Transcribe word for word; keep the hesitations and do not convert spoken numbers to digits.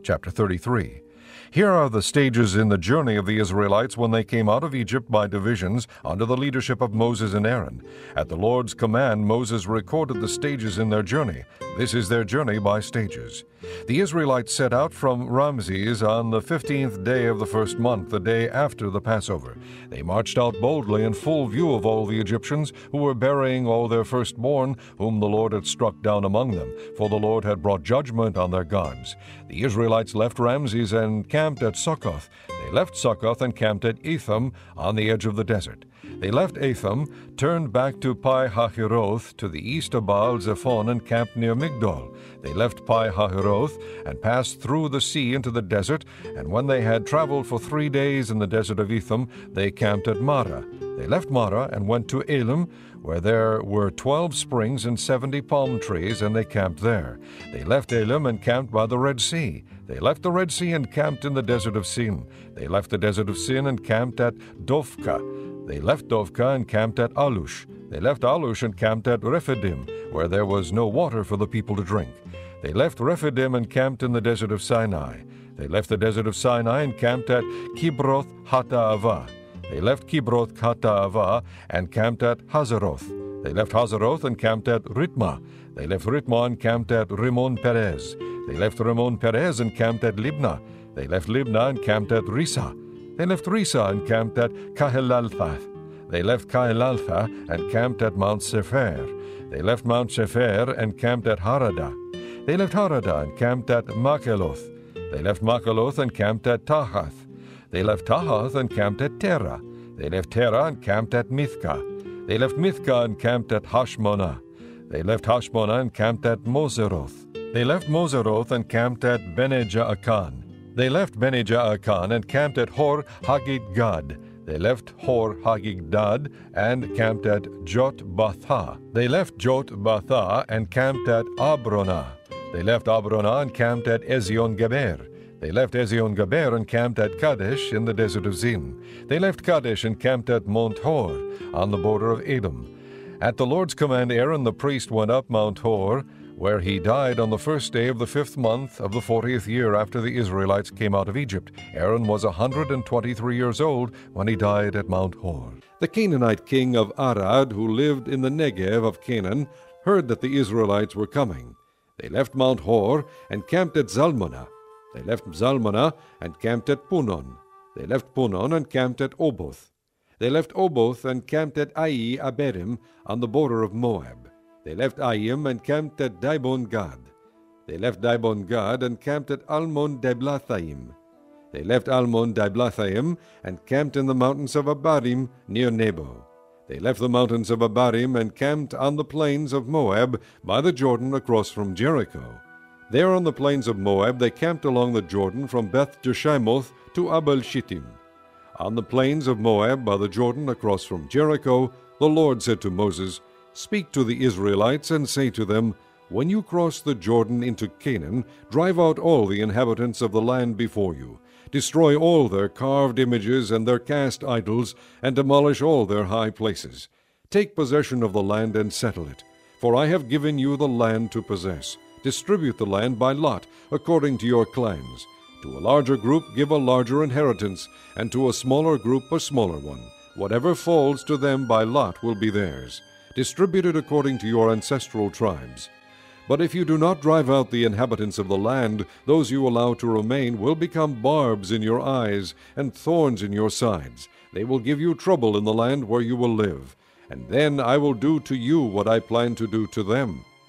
Chapter thirty-three. Here are the stages in the journey of the Israelites when they came out of Egypt by divisions under the leadership of Moses and Aaron. At the Lord's command, Moses recorded the stages in their journey. This is their journey by stages. The Israelites set out from Ramses on the fifteenth day of the first month, the day after the Passover. They marched out boldly in full view of all the Egyptians, who were burying all their firstborn, whom the Lord had struck down among them, for the Lord had brought judgment on their gods. The Israelites left Ramses and camped at Succoth. They left Succoth and camped at Etham on the edge of the desert. They left Etham, turned back to Pi-hahiroth to the east of Baal-zephon, and camped near Migdol. They left Pi-hahiroth and passed through the sea into the desert, and when they had traveled for three days in the desert of Etham, they camped at Marah. They left Marah and went to Elim, where there were twelve springs and seventy palm trees, and they camped there. They left Elim and camped by the Red Sea. They left the Red Sea and camped in the desert of Sin. They left the desert of Sin and camped at Dovka. They left Dovka and camped at Alush. They left Alush and camped at Rephidim, where there was no water for the people to drink. They left Rephidim and camped in the desert of Sinai. They left the desert of Sinai and camped at Kibroth Hattaavah. They left Kibroth Hattaavah and camped at Hazeroth. They left Hazeroth and camped at Ritmah. They left Ritmah and camped at Rimmon Perez. They left Rimmon Perez and camped at Libnah. They left Libnah and camped at Risa. They left Risa and camped at Kahelalthath. They left Kahelalthath and camped at Mount Sephir. They left Mount Sephir and camped at Harada. They left Harada and camped at Makeloth. They left Makeloth and camped at Tahath. They left Tahath and camped at Terah. They left Terah and camped at Mithka. They left Mithka and camped at Hashmonah. They left Hashmonah and camped at Moseroth. They left Moseroth and camped at Bene-Jaakan. They left Bene-Jaakan and camped at Hor Haggidgad. They left Hor Haggidgad and camped at Jotbathah. They left Jotbathah and camped at Abronah. They left Abronah and camped at Ezion-Geber. They left Ezion-Geber and camped at Kadesh in the desert of Zin. They left Kadesh and camped at Mount Hor on the border of Edom. At the Lord's command, Aaron the priest went up Mount Hor, where he died on the first day of the fifth month of the fortieth year after the Israelites came out of Egypt. Aaron was a hundred and twenty-three years old when he died at Mount Hor. The Canaanite king of Arad, who lived in the Negev of Canaan, heard that the Israelites were coming. They left Mount Hor and camped at Zalmunna. They left Zalmunna and camped at Punon. They left Punon and camped at Oboth. They left Oboth and camped at Ai Aberim on the border of Moab. They left Aim and camped at Dibon Gad. They left Dibon Gad and camped at Almon Diblathaim. They left Almon Diblathaim and camped in the mountains of Abarim near Nebo. They left the mountains of Abarim and camped on the plains of Moab by the Jordan across from Jericho. There on the plains of Moab they camped along the Jordan from Beth Jeshimoth to Abel Shittim. On the plains of Moab by the Jordan across from Jericho, the Lord said to Moses, "Speak to the Israelites and say to them, When you cross the Jordan into Canaan, drive out all the inhabitants of the land before you. Destroy all their carved images and their cast idols, and demolish all their high places. Take possession of the land and settle it, for I have given you the land to possess. Distribute the land by lot, according to your clans. To a larger group give a larger inheritance, and to a smaller group a smaller one. Whatever falls to them by lot will be theirs. Distribute it according to your ancestral tribes. But if you do not drive out the inhabitants of the land, those you allow to remain will become barbs in your eyes and thorns in your sides. They will give you trouble in the land where you will live. And then I will do to you what I plan to do to them.